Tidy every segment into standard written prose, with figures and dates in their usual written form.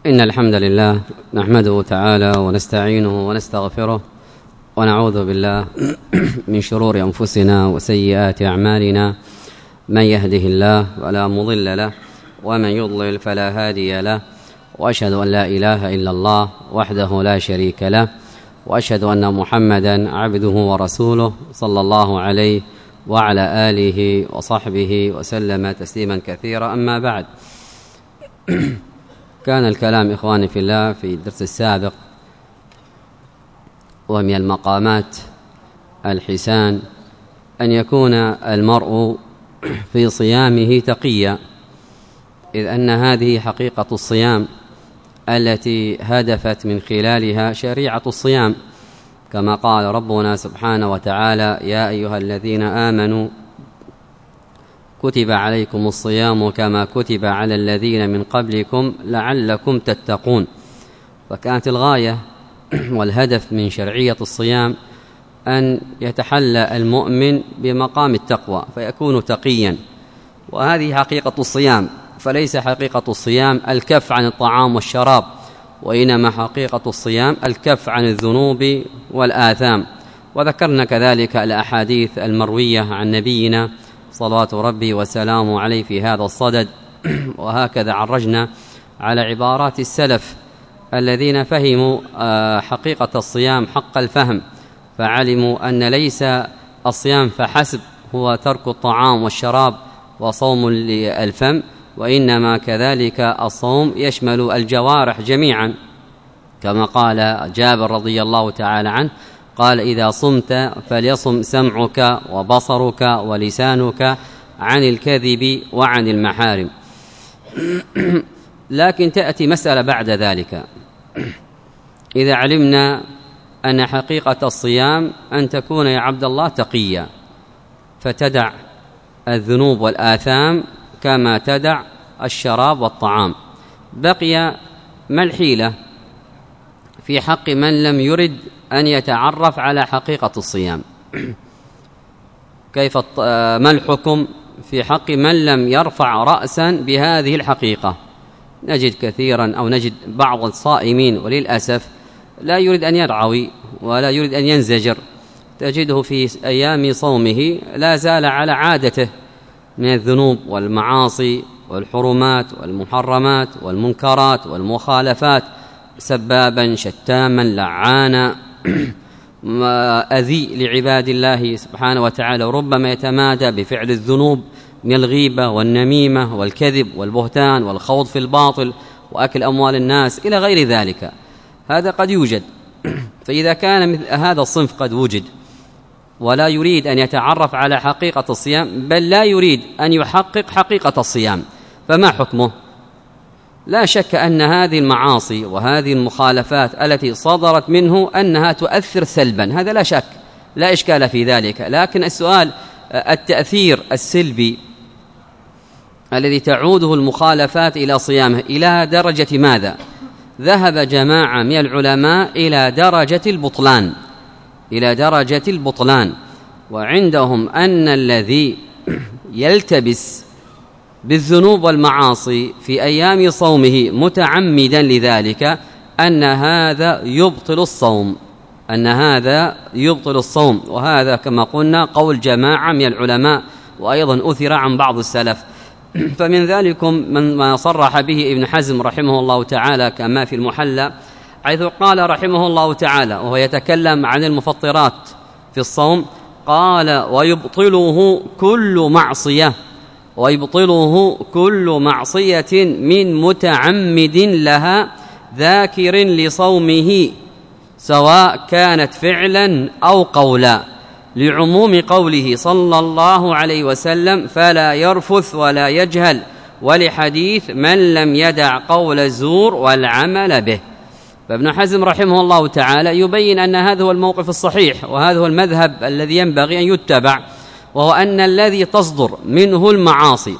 إن الحمد لله نحمده تعالى ونستعينه ونستغفره ونعوذ بالله من شرور أنفسنا وسيئات أعمالنا. من يهده الله فلا مضل له ومن يضلل فلا هادي له، وأشهد أن لا إله إلا الله وحده لا شريك له، وأشهد أن محمدا عبده ورسوله صلى الله عليه وعلى آله وصحبه وسلم تسليما كثيرا. أما بعد، كان الكلام إخواني في الله في الدرس السابق ومن المقامات الحسان أن يكون المرء في صيامه تقيا، إذ أن هذه حقيقة الصيام التي هدفت من خلالها شريعة الصيام، كما قال ربنا سبحانه وتعالى: يا أيها الذين آمنوا كتب عليكم الصيام كما كتب على الذين من قبلكم لعلكم تتقون. فكانت الغاية والهدف من شرعية الصيام أن يتحلى المؤمن بمقام التقوى فيكون تقيا، وهذه حقيقة الصيام. فليس حقيقة الصيام الكف عن الطعام والشراب، وإنما حقيقة الصيام الكف عن الذنوب والآثام. وذكرنا كذلك الأحاديث المروية عن نبينا صلوات ربي وسلامه عليه في هذا الصدد، وهكذا عرجنا على عبارات السلف الذين فهموا حقيقة الصيام حق الفهم، فعلموا أن ليس الصيام فحسب هو ترك الطعام والشراب وصوم للفم، وإنما كذلك الصوم يشمل الجوارح جميعا، كما قال جابر رضي الله تعالى عنه قال: إذا صمت فليصم سمعك وبصرك ولسانك عن الكذب وعن المحارم. لكن تأتي مسألة بعد ذلك: إذا علمنا أن حقيقة الصيام أن تكون يا عبد الله تقيا، فتدع الذنوب والآثام كما تدع الشراب والطعام، بقي ما الحيلة في حق من لم يرد أن يتعرف على حقيقة الصيام؟ ما الحكم في حق من لم يرفع رأسا بهذه الحقيقة؟ نجد كثيرا أو نجد بعض الصائمين وللأسف لا يريد أن يرعوي ولا يريد أن ينزجر، تجده في أيام صومه لا زال على عادته من الذنوب والمعاصي والحرمات والمحرمات والمنكرات والمخالفات، سبابا شتاما لعانا أذي لعباد الله سبحانه وتعالى، وربما يتمادى بفعل الذنوب من الغيبة والنميمة والكذب والبهتان والخوض في الباطل وأكل أموال الناس إلى غير ذلك. هذا قد يوجد. فإذا كان مثل هذا الصنف قد وجد ولا يريد أن يتعرف على حقيقة الصيام، بل لا يريد أن يحقق حقيقة الصيام، فما حكمه؟ لا شك أن هذه المعاصي وهذه المخالفات التي صدرت منه أنها تؤثر سلبا، هذا لا شك، لا إشكال في ذلك. لكن السؤال التأثير السلبي الذي تعوده المخالفات إلى صيامه إلى درجة ماذا؟ ذهب جماعة من العلماء إلى درجة البطلان، وعندهم أن الذي يلتبس بالذنوب والمعاصي في أيام صومه متعمدا لذلك أن هذا يبطل الصوم، وهذا كما قلنا قول جماعة من العلماء، وأيضا أثر عن بعض السلف. فمن ذلكم ما صرح به ابن حزم رحمه الله تعالى كما في المحلى، حيث قال رحمه الله تعالى وهو يتكلم عن المفطرات في الصوم، قال: ويبطله كل معصية من متعمد لها ذاكر لصومه، سواء كانت فعلا أو قولا، لعموم قوله صلى الله عليه وسلم: فلا يرفث ولا يجهل، ولحديث: من لم يدع قول الزور والعمل به. فابن حزم رحمه الله تعالى يبين أن هذا هو الموقف الصحيح، وهذا هو المذهب الذي ينبغي أن يتبع، وهو أن الذي تصدر منه المعاصي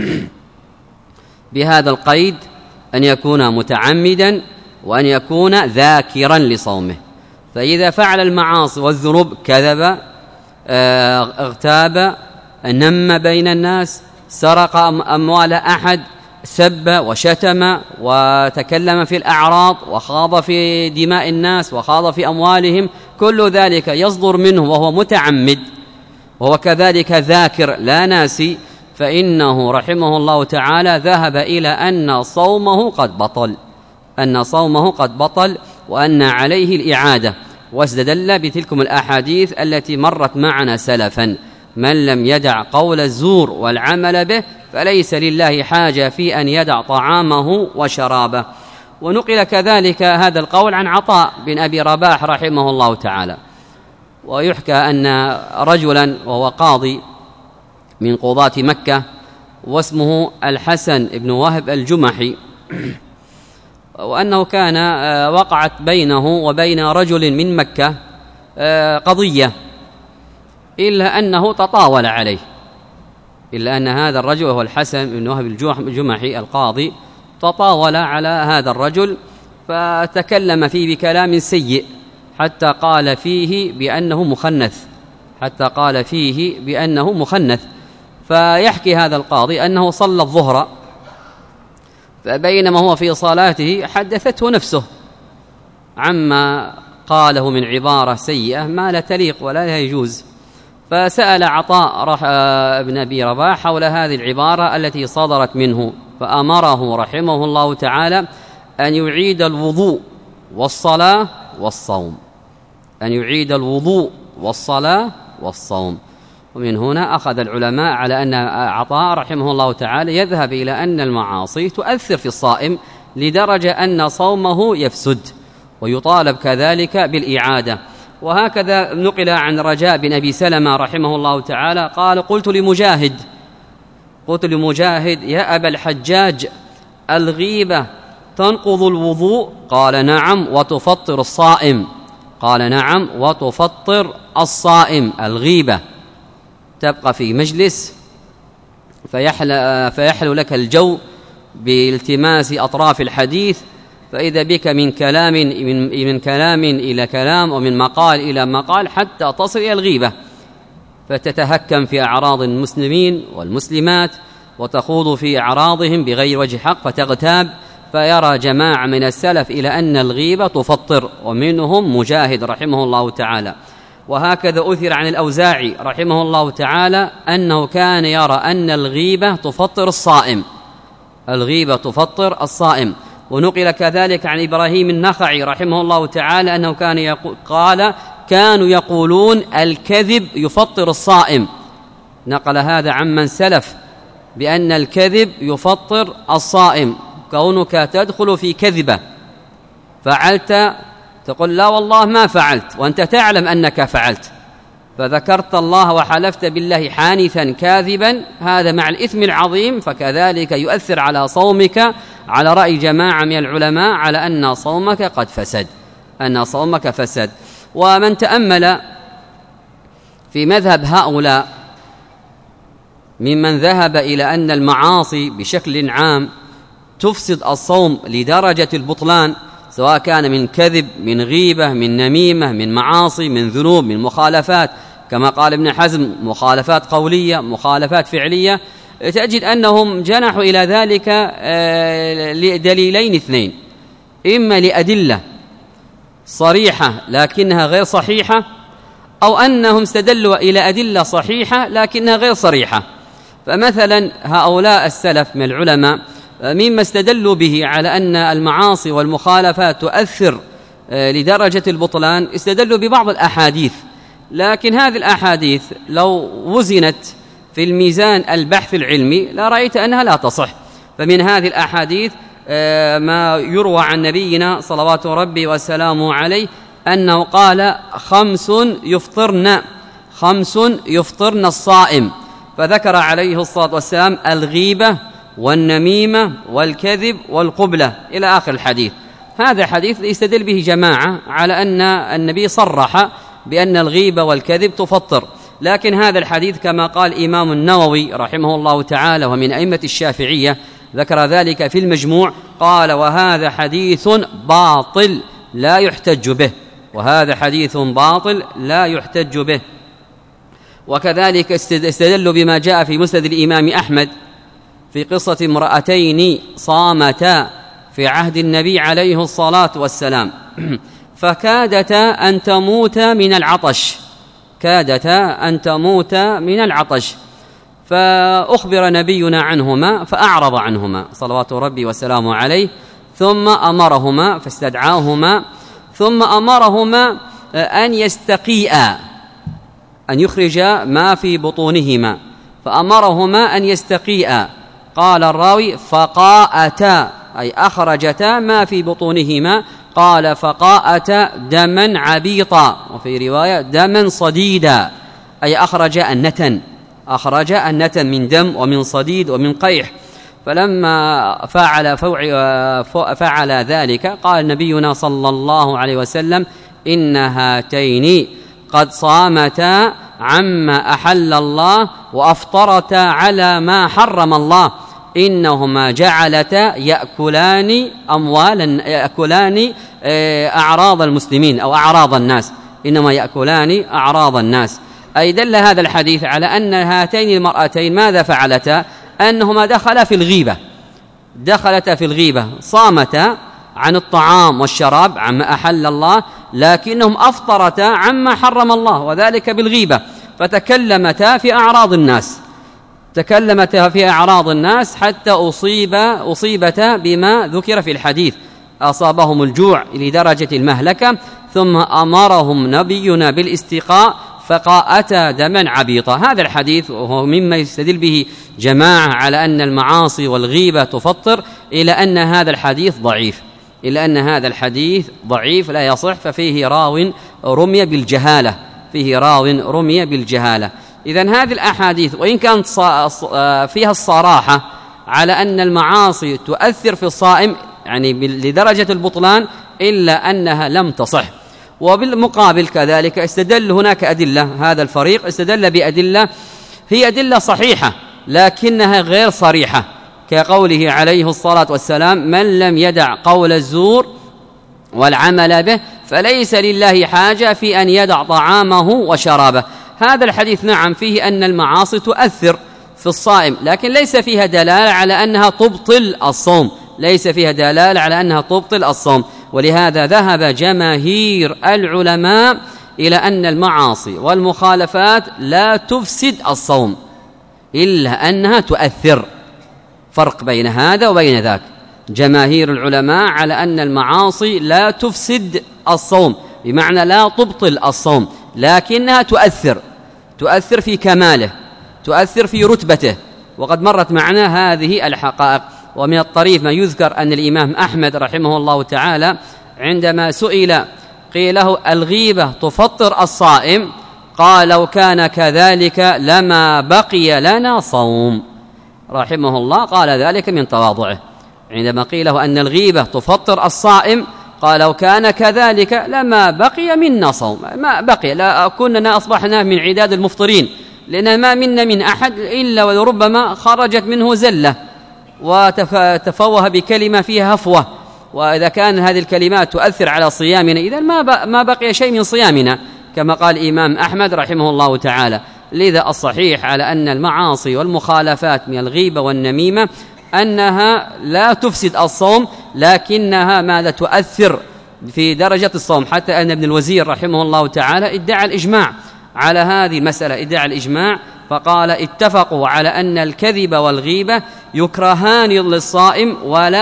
بهذا القيد أن يكون متعمدا وأن يكون ذاكرا لصومه. فإذا فعل المعاصي والذنوب كذب، اغتاب، نم بين الناس، سرق أموال أحد، سب وشتم وتكلم في الأعراض وخاض في دماء الناس وخاض في أموالهم، كل ذلك يصدر منه وهو متعمد وهو كذلك ذاكر لا ناسي، فإنه رحمه الله تعالى ذهب إلى أن صومه قد بطل وأن عليه الإعادة، واستدل بتلكم الأحاديث التي مرت معنا سلفا: من لم يدع قول الزور والعمل به فليس لله حاجة في أن يدع طعامه وشرابه. ونقل كذلك هذا القول عن عطاء بن أبي رباح رحمه الله تعالى. ويحكى أن رجلا وهو قاضي من قضاة مكة واسمه الحسن بن وهب الجمحي، وأنه كان وقعت بينه وبين رجل من مكة قضية، إلا أنه تطاول عليه، إلا أن هذا الرجل وهو الحسن بن وهب الجمحي القاضي تطاول على هذا الرجل فتكلم فيه بكلام سيء حتى قال فيه بأنه مخنث. فيحكي هذا القاضي أنه صلى الظهر، فبينما هو في صلاته حدثته نفسه عما قاله من عبارة سيئة ما لا تليق ولا لا يجوز، فسأل عطاء بن أبي رباح حول هذه العبارة التي صدرت منه، فأمره رحمه الله تعالى أن يعيد الوضوء والصلاة والصوم. ومن هنا أخذ العلماء على أن عطاء رحمه الله تعالى يذهب إلى أن المعاصي تؤثر في الصائم لدرجة أن صومه يفسد ويطالب كذلك بالإعادة. وهكذا نقل عن رجاء بن أبي سلمة رحمه الله تعالى قال: قلت لمجاهد يا أبا الحجاج الغيبة تنقض الوضوء؟ قال: نعم وتفطر الصائم. الغيبة تبقى في مجلس فيحلو لك الجو بالتماس أطراف الحديث، فإذا بك من كلام إلى كلام ومن مقال إلى مقال حتى تصل إلى الغيبة، فتتهكم في أعراض المسلمين والمسلمات وتخوض في أعراضهم بغير وجه حق فتغتاب. فيرى جماعة من السلف إلى أن الغيبة تفطر، ومنهم مجاهد رحمه الله تعالى. وهكذا أثر عن الأوزاعي رحمه الله تعالى أنه كان يرى أن الغيبة تفطر الصائم. ونقل كذلك عن إبراهيم النخعي رحمه الله تعالى أنه كانوا يقولون الكذب يفطر الصائم. نقل هذا عمن سلف بأن الكذب يفطر الصائم، كونك تدخل في كذبة فعلت تقول لا والله ما فعلت وأنت تعلم أنك فعلت، فذكرت الله وحلفت بالله حانثا كاذبا، هذا مع الإثم العظيم فكذلك يؤثر على صومك، على رأي جماعة من العلماء على أن صومك فسد. ومن تأمل في مذهب هؤلاء ممن ذهب إلى أن المعاصي بشكل عام تفسد الصوم لدرجة البطلان، سواء كان من كذب، من غيبة، من نميمة، من معاصي، من ذنوب، من مخالفات، كما قال ابن حزم مخالفات قولية، مخالفات فعلية، تجد أنهم جنحوا إلى ذلك لدليلين اثنين: إما لأدلة صريحة لكنها غير صحيحة، أو أنهم استدلوا إلى أدلة صحيحة لكنها غير صريحة. فمثلا هؤلاء السلف من العلماء مما استدلوا به على أن المعاصي والمخالفات تؤثر لدرجة البطلان استدلوا ببعض الأحاديث، لكن هذه الأحاديث لو وزنت في الميزان البحث العلمي لا رأيت أنها لا تصح. فمن هذه الأحاديث ما يروى عن نبينا صلوات ربي وسلامه عليه أنه قال: 5 يفطرن الصائم، فذكر عليه الصلاة والسلام الغيبة والنميمة والكذب والقبلة إلى آخر الحديث. هذا حديث يستدل به جماعة على أن النبي صرح بأن الغيبة والكذب تفطر، لكن هذا الحديث كما قال إمام النووي رحمه الله تعالى ومن أئمة الشافعية ذكر ذلك في المجموع، قال: وهذا حديث باطل لا يحتج به. وكذلك استدلوا بما جاء في مسند الإمام أحمد في قصة امرأتين صامتا في عهد النبي عليه الصلاة والسلام فكادتا أن تموتا من العطش، كادتا أن تموتا من العطش، فأخبر نبينا عنهما فأعرض عنهما صلوات ربي وسلامه عليه، ثم أمرهما فاستدعاهما، ثم أمرهما أن يستقيئا، أن يخرج ما في بطونهما، فأمرهما أن يستقيئا. قال الراوي فقاءتا أي أخرجتا ما في بطونهما، قال فقاءتا دما عبيطا، وفي رواية دما صديدا، أي أخرج النتن، أخرج النتن من دم ومن صديد ومن قيح. فلما فعل ذلك قال نبينا صلى الله عليه وسلم إن هاتين قد صامتا عما أحل الله وأفطرتا على ما حرم الله، إنهما جعلتا يأكلان أعراض المسلمين أو أعراض الناس، إنما يأكلان أعراض الناس. أي دل هذا الحديث على أن هاتين المرأتين ماذا فعلتا؟ أنهما دخلتا في الغيبة، صامتا عن الطعام والشراب عما أحل الله، لكنهم أفطرتا عما حرم الله، وذلك بالغيبة، فتكلمتا في أعراض الناس حتى أصيبتا بما ذكر في الحديث، أصابهم الجوع لدرجة المهلكة، ثم أمرهم نبينا بالاستقاء فقاءتا دما عبيطا. هذا الحديث وهو مما يستدل به جماعة على أن المعاصي والغيبة تفطر، إلى أن هذا الحديث ضعيف لا يصح، ففيه راو رمي بالجهالة. إذن هذه الأحاديث وإن كانت فيها الصراحة على أن المعاصي تؤثر في الصائم يعني لدرجة البطلان، إلا أنها لم تصح. وبالمقابل كذلك استدل هناك أدلة، هذا الفريق استدل بأدلة هي أدلة صحيحة لكنها غير صريحة، كقوله عليه الصلاة والسلام من لم يدع قول الزور والعمل به فليس لله حاجة في أن يدع طعامه وشرابه. هذا الحديث نعم فيه أن المعاصي تؤثر في الصائم، لكن ليس فيها دلالة على أنها تبطل الصوم، ولهذا ذهب جماهير العلماء إلى أن المعاصي والمخالفات لا تفسد الصوم إلا أنها تؤثر. فرق بين هذا وبين ذاك. جماهير العلماء على أن المعاصي لا تفسد الصوم، بمعنى لا تبطل الصوم، لكنها تؤثر في كماله، تؤثر في رتبته، وقد مرت معنا هذه الحقائق. ومن الطريف ما يذكر أن الإمام أحمد رحمه الله تعالى عندما سئل قيل له الغيبة تفطر الصائم، قال لو كان كذلك لما بقي لنا صوم، رحمه الله قال ذلك من تواضعه. عندما قيل له أن الغيبة تفطر الصائم قال لو كان كذلك لما بقي منا صوم، ما بقي، لا كنا أصبحنا من عداد المفطرين، لأن ما منا من أحد إلا ولربما خرجت منه زلة وتفوه بكلمة فيها هفوة، وإذا كان هذه الكلمات تؤثر على صيامنا إذن ما بقي شيء من صيامنا، كما قال الإمام أحمد رحمه الله تعالى. لذا الصحيح على أن المعاصي والمخالفات من الغيبة والنميمة أنها لا تفسد الصوم، لكنها ماذا تؤثر في درجة الصوم، حتى أن ابن الوزير رحمه الله تعالى ادعى الإجماع على هذه المسألة، ادعى الإجماع فقال اتفقوا على أن الكذب والغيبة يكرهان للصائم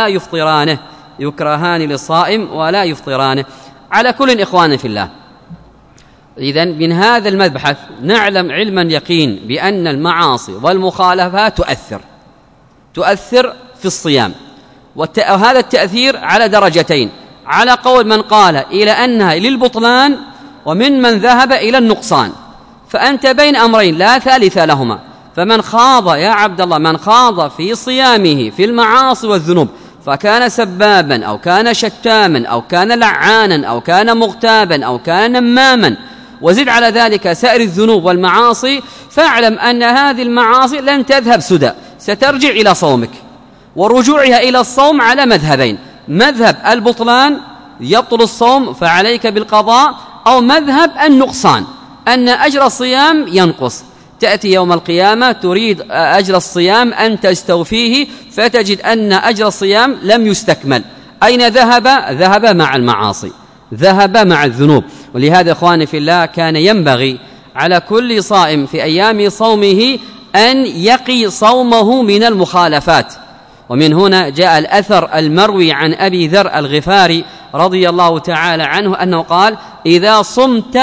ولا يفطرانه. على كل إخوان في الله، إذن من هذا المبحث نعلم علما يقين بأن المعاصي والمخالفات تؤثر في الصيام، وهذا التأثير على درجتين، على قول من قال إلى أنها للبطلان ومن ذهب إلى النقصان، فأنت بين أمرين لا ثالث لهما. فمن خاض يا عبد الله من خاض في صيامه في المعاصي والذنوب، فكان سبابا أو كان شتاما أو كان لعانا أو كان مغتابا أو كان نماما، وزد على ذلك سائر الذنوب والمعاصي، فاعلم أن هذه المعاصي لن تذهب سدى، سترجع إلى صومك، ورجوعها إلى الصوم على مذهبين: مذهب البطلان يبطل الصوم فعليك بالقضاء، أو مذهب النقصان أن أجر الصيام ينقص. تأتي يوم القيامة تريد أجر الصيام أن تستوفيه، فتجد أن أجر الصيام لم يستكمل. أين ذهب؟ ذهب مع المعاصي، ذهب مع الذنوب. ولهذا إخواني في الله كان ينبغي على كل صائم في أيام صومه أن يقي صومه من المخالفات. ومن هنا جاء الأثر المروي عن أبي ذر الغفاري رضي الله تعالى عنه أنه قال: إذا صمت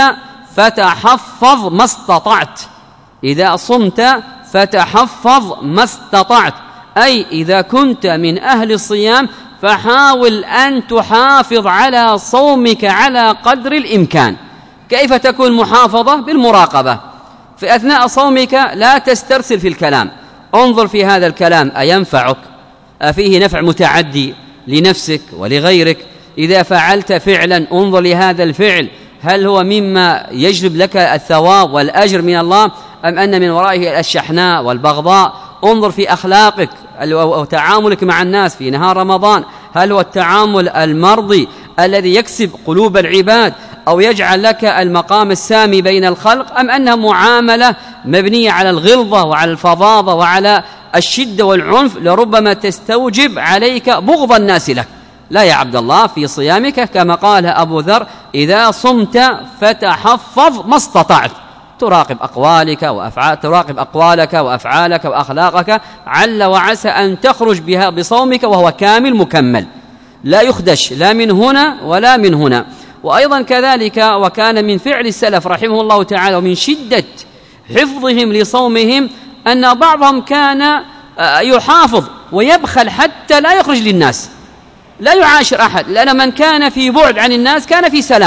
فتحفظ ما استطعت، إذا صمت فتحفظ ما استطعت، أي إذا كنت من أهل الصيام فحاول أن تحافظ على صومك على قدر الإمكان. كيف تكون محافظة؟ بالمراقبة. في أثناء صومك لا تسترسل في الكلام، انظر في هذا الكلام أينفعك؟ أفيه نفع متعدي لنفسك ولغيرك؟ إذا فعلت فعلا انظر لهذا الفعل هل هو مما يجلب لك الثواب والأجر من الله، أم أن من ورائه الشحناء والبغضاء؟ انظر في أخلاقك وتعاملك مع الناس في نهار رمضان، هل هو التعامل المرضي الذي يكسب قلوب العباد أو يجعل لك المقام السامي بين الخلق، أم أنها معاملة مبنية على الغلظة وعلى الفظاظة وعلى الشدة والعنف لربما تستوجب عليك بغض الناس لك؟ لا يا عبد الله، في صيامك كما قال أبو ذر: إذا صمت فتحفظ ما استطعت، تراقب تراقب أقوالك وأفعالك وأخلاقك، عل وعسى أن تخرج بها بصومك وهو كامل مكمل، لا يخدش لا من هنا ولا من هنا. وأيضا كذلك وكان من فعل السلف رحمه الله تعالى ومن شدة حفظهم لصومهم أن بعضهم كان يحافظ ويبخل حتى لا يخرج للناس، لا يعاشر أحد، لأن من كان في بعد عن الناس كان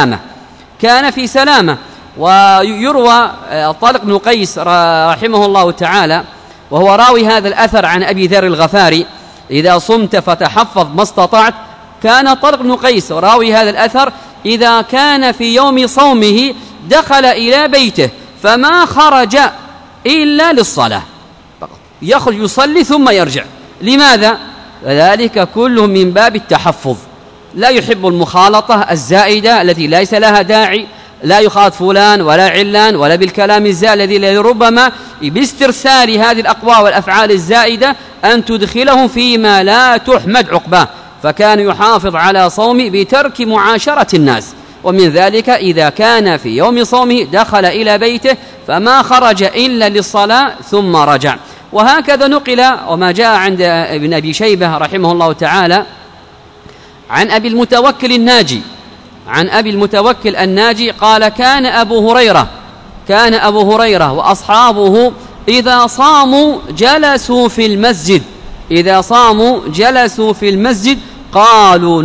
في سلامة. ويروى طلق بن قيس رحمه الله تعالى وهو راوي هذا الأثر عن أبي ذر الغفاري: إذا صمت فتحفظ ما استطعت. كان طلق بن قيس راوي هذا الأثر إذا كان في يوم صومه دخل إلى بيته فما خرج إلا للصلاة، يخرج يصلي ثم يرجع. لماذا؟ ذلك كله من باب التحفظ، لا يحب المخالطة الزائدة التي ليس لها داعي، لا يخاط فلان ولا علان ولا بالكلام الزائد الذي ربما باسترسال هذه الأقوال والأفعال الزائدة أن تدخلهم فيما لا تحمد عقباه. فكان يحافظ على صومه بترك معاشرة الناس. ومن ذلك إذا كان في يوم صومه دخل إلى بيته فما خرج إلا للصلاة ثم رجع. وهكذا نقل وما جاء عند ابن أبي شيبة رحمه الله تعالى عن أبي المتوكل الناجي قال: كان أبو هريرة وأصحابه إذا صاموا جلسوا في المسجد قالوا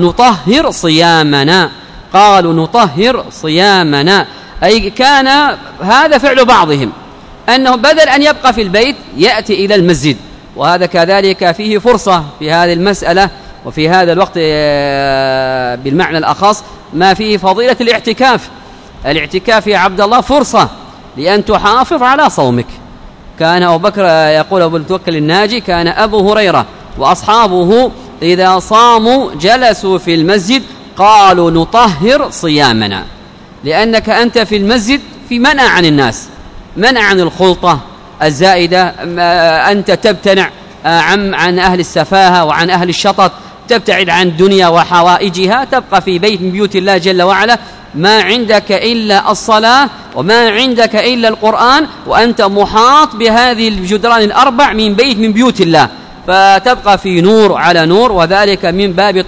نطهر صيامنا، أي كان هذا فعل بعضهم أنه بدل أن يبقى في البيت يأتي إلى المسجد. وهذا كذلك فيه فرصة في هذه المسألة وفي هذا الوقت بالمعنى الأخص ما فيه فضيلة الاعتكاف يا عبد الله فرصة لأن تحافظ على صومك. كان أبو بكر يقول أبو المتوكل الناجي: كان أبو هريرة وأصحابه إذا صاموا جلسوا في المسجد قالوا نطهر صيامنا، لأنك أنت في المسجد في منع عن الناس، منع عن الخلطة الزائدة، أنت تبتنع عن أهل السفاهة وعن أهل الشطط، تبتعد عن الدنيا وحوائجها، تبقى في بيت من بيوت الله جل وعلا، ما عندك إلا الصلاة وما عندك إلا القرآن، وأنت محاط بهذه الجدران الأربع من بيت من بيوت الله، فتبقى في نور على نور. وذلك من باب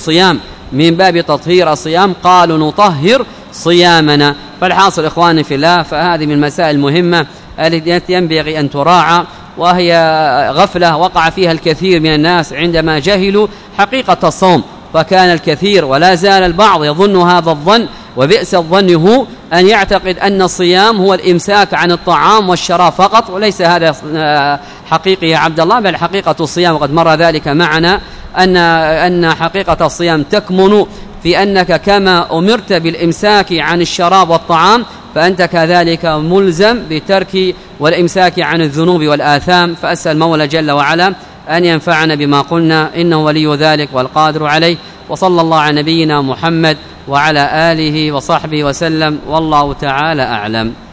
تطهير الصيام، قالوا نطهر صيامنا. فالحاصل إخواني في الله، فهذه من المسائل المهمة التي ينبغي أن تراعى، وهي غفلة وقع فيها الكثير من الناس عندما جهلوا حقيقة الصوم. فكان الكثير ولا زال البعض يظن هذا الظن، وبئس الظن هو أن يعتقد أن الصيام هو الإمساك عن الطعام والشراب فقط، وليس هذا حقيقي يا عبد الله، بل حقيقة الصيام وقد مر ذلك معنا أن حقيقة الصيام تكمن في أنك كما أمرت بالإمساك عن الشراب والطعام فأنت كذلك ملزم بترك والإمساك عن الذنوب والآثام. فأسأل المولى جل وعلا أن ينفعنا بما قلنا، إنه ولي ذلك والقادر عليه. وصلى الله على نبينا محمد وعلى آله وصحبه وسلم، والله تعالى أعلم.